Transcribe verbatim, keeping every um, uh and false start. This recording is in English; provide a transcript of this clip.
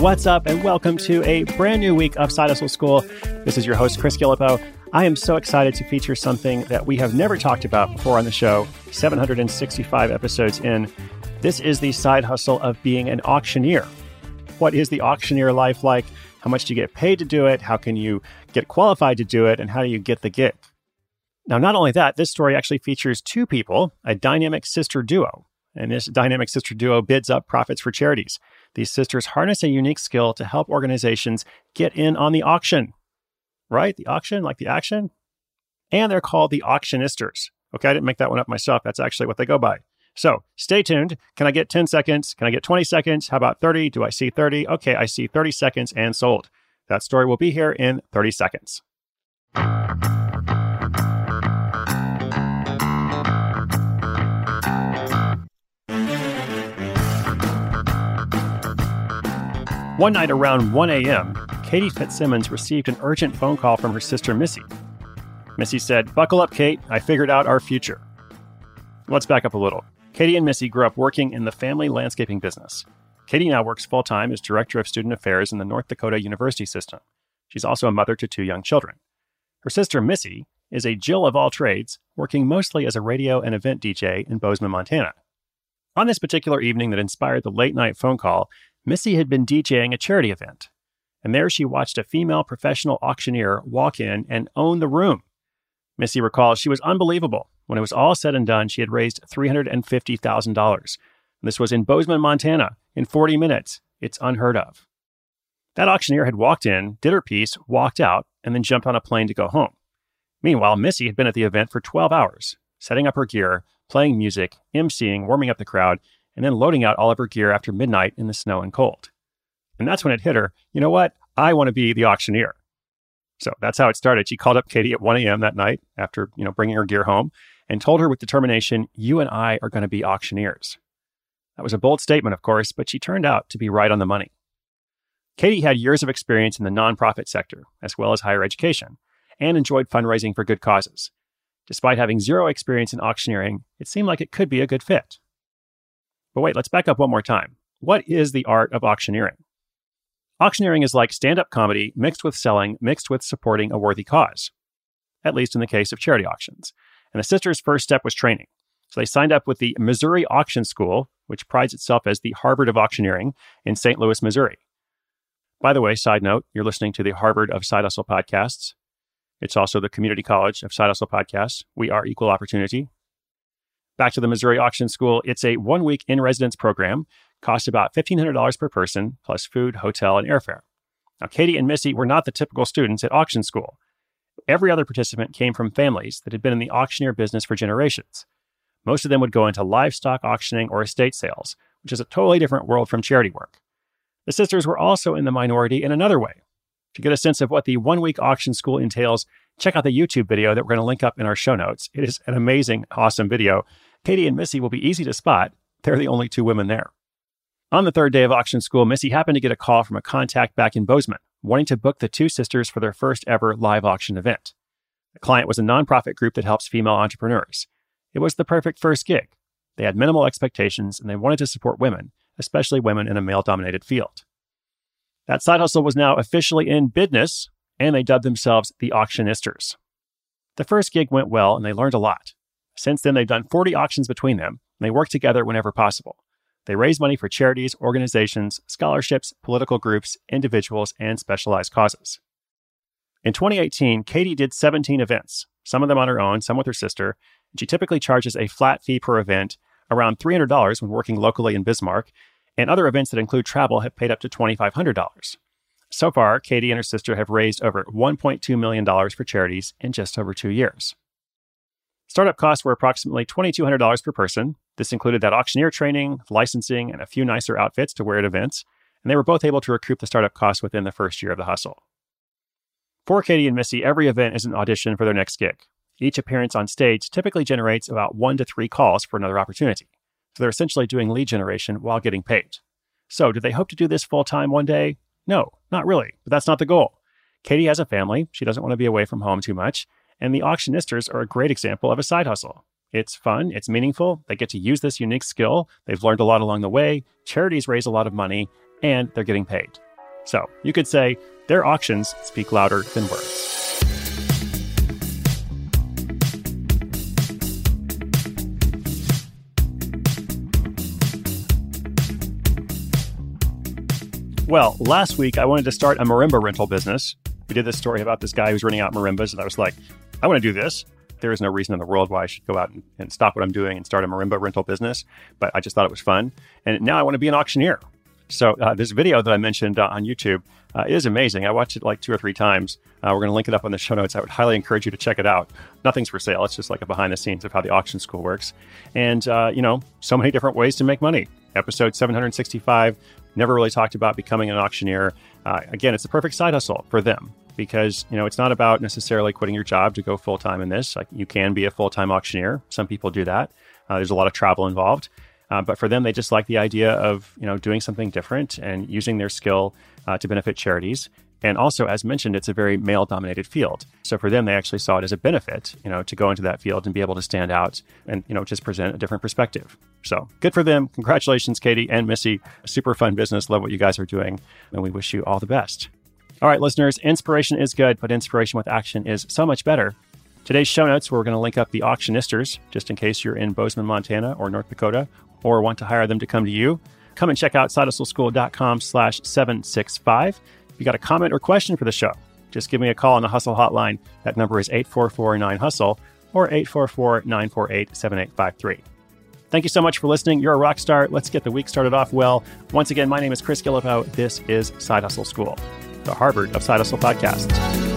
What's up, and welcome to a brand new week of Side Hustle School. This is your host, Chris Gillipo. I am so excited to feature something that we have never talked about before on the show, seven hundred sixty-five episodes in. This is the side hustle of being an auctioneer. What is the auctioneer life like? How much do you get paid to do it? How can you get qualified to do it? And how do you get the gig? Now, not only that, this story actually features two people, a dynamic sister duo. And this dynamic sister duo bids up profits for charities. These sisters harness a unique skill to help organizations get in on the auction. Right? The auction, like the action. And they're called the auctionisters. Okay, I didn't make that one up myself. That's actually what they go by. So stay tuned. Can I get ten seconds? Can I get twenty seconds? How about thirty? Do I see thirty? Okay, I see thirty seconds and sold. That story will be here in thirty seconds. One night around one a.m., Katie Fitzsimmons received an urgent phone call from her sister, Missy. Missy said, "Buckle up, Kate. I figured out our future." Let's back up a little. Katie and Missy grew up working in the family landscaping business. Katie now works full-time as Director of Student Affairs in the North Dakota University System. She's also a mother to two young children. Her sister, Missy, is a Jill of all trades, working mostly as a radio and event D J in Bozeman, Montana. On this particular evening that inspired the late-night phone call, Missy had been DJing a charity event, and there she watched a female professional auctioneer walk in and own the room. Missy recalls she was unbelievable. When it was all said and done, she had raised three hundred fifty thousand dollars. This was in Bozeman, Montana, in forty minutes. It's unheard of. That auctioneer had walked in, did her piece, walked out, and then jumped on a plane to go home. Meanwhile, Missy had been at the event for twelve hours, setting up her gear, playing music, emceeing, warming up the crowd, and then loading out all of her gear after midnight in the snow and cold. And that's when it hit her, you know what? I want to be the auctioneer. So that's how it started. She called up Katie at one a.m. that night after, you know, bringing her gear home and told her with determination, "You and I are going to be auctioneers." That was a bold statement, of course, but she turned out to be right on the money. Katie had years of experience in the nonprofit sector, as well as higher education, and enjoyed fundraising for good causes. Despite having zero experience in auctioneering, it seemed like it could be a good fit. But wait, let's back up one more time. What is the art of auctioneering? Auctioneering is like stand-up comedy mixed with selling, mixed with supporting a worthy cause, at least in the case of charity auctions. And the sisters' first step was training. So they signed up with the Missouri Auction School, which prides itself as the Harvard of Auctioneering in Saint Louis, Missouri. By the way, side note, you're listening to the Harvard of Side Hustle podcasts. It's also the Community College of Side Hustle podcasts. We are equal opportunity. Back to the Missouri Auction School, it's a one-week in-residence program, costs about fifteen hundred dollars per person, plus food, hotel, and airfare. Now, Katie and Missy were not the typical students at auction school. Every other participant came from families that had been in the auctioneer business for generations. Most of them would go into livestock auctioning or estate sales, which is a totally different world from charity work. The sisters were also in the minority in another way. To get a sense of what the one-week auction school entails, check out the YouTube video that we're going to link up in our show notes. It is an amazing, awesome video. Katie and Missy will be easy to spot. They're the only two women there. On the third day of auction school, Missy happened to get a call from a contact back in Bozeman, wanting to book the two sisters for their first ever live auction event. The client was a nonprofit group that helps female entrepreneurs. It was the perfect first gig. They had minimal expectations, and they wanted to support women, especially women in a male-dominated field. That side hustle was now officially in business, and they dubbed themselves the Auctionisters. The first gig went well, and they learned a lot. Since then, they've done forty auctions between them, and they work together whenever possible. They raise money for charities, organizations, scholarships, political groups, individuals, and specialized causes. In twenty eighteen, Katie did seventeen events, some of them on her own, some with her sister, and she typically charges a flat fee per event, around three hundred dollars when working locally in Bismarck, and other events that include travel have paid up to twenty-five hundred dollars. So far, Katie and her sister have raised over one point two million dollars for charities in just over two years. Startup costs were approximately twenty-two hundred dollars per person. This included that auctioneer training, licensing, and a few nicer outfits to wear at events, and they were both able to recoup the startup costs within the first year of the hustle. For Katie and Missy, every event is an audition for their next gig. Each appearance on stage typically generates about one to three calls for another opportunity. So they're essentially doing lead generation while getting paid. So do they hope to do this full-time one day? No, not really, but that's not the goal. Katie has a family. She doesn't want to be away from home too much. And the Auctionisters are a great example of a side hustle. It's fun. It's meaningful. They get to use this unique skill. They've learned a lot along the way. Charities raise a lot of money, and they're getting paid. So you could say their auctions speak louder than words. Well, last week I wanted to start a marimba rental business. We did this story about this guy who's renting out marimbas, and I was like, I want to do this. There is no reason in the world why I should go out and, and stop what I'm doing and start a marimba rental business, but I just thought it was fun. And now I want to be an auctioneer. So uh, this video that I mentioned uh, on YouTube uh, is amazing. I watched it like two or three times. Uh, we're going to link it up on the show notes. I would highly encourage you to check it out. Nothing's for sale. It's just like a behind the scenes of how the auction school works. And, uh, you know, so many different ways to make money. Episode seven hundred sixty-five, never really talked about becoming an auctioneer. Uh, again, it's the perfect side hustle for them because, you know, it's not about necessarily quitting your job to go full-time in this. Like, you can be a full-time auctioneer. Some people do that. Uh, there's a lot of travel involved. Uh, but for them, they just like the idea of, you know, doing something different and using their skill uh, to benefit charities. And also, as mentioned, it's a very male-dominated field. So for them, they actually saw it as a benefit, you know, to go into that field and be able to stand out and, you know, just present a different perspective. So good for them. Congratulations, Katie and Missy. A super fun business. Love what you guys are doing. And we wish you all the best. All right, listeners, inspiration is good, but inspiration with action is so much better. Today's show notes, we're going to link up the auctionisters, just in case you're in Bozeman, Montana or North Dakota, or want to hire them to come to you. Come and check out sidehustleschool.com slash 765. If you got a comment or question for the show, just give me a call on the Hustle Hotline. That number is eight four four nine hustle or eight four four nine four eight seven eight five three. Thank you so much for listening. You're a rock star. Let's get the week started off well. Once again, my name is Chris Guillebeau. This is Side Hustle School, the Harvard of Side Hustle podcast.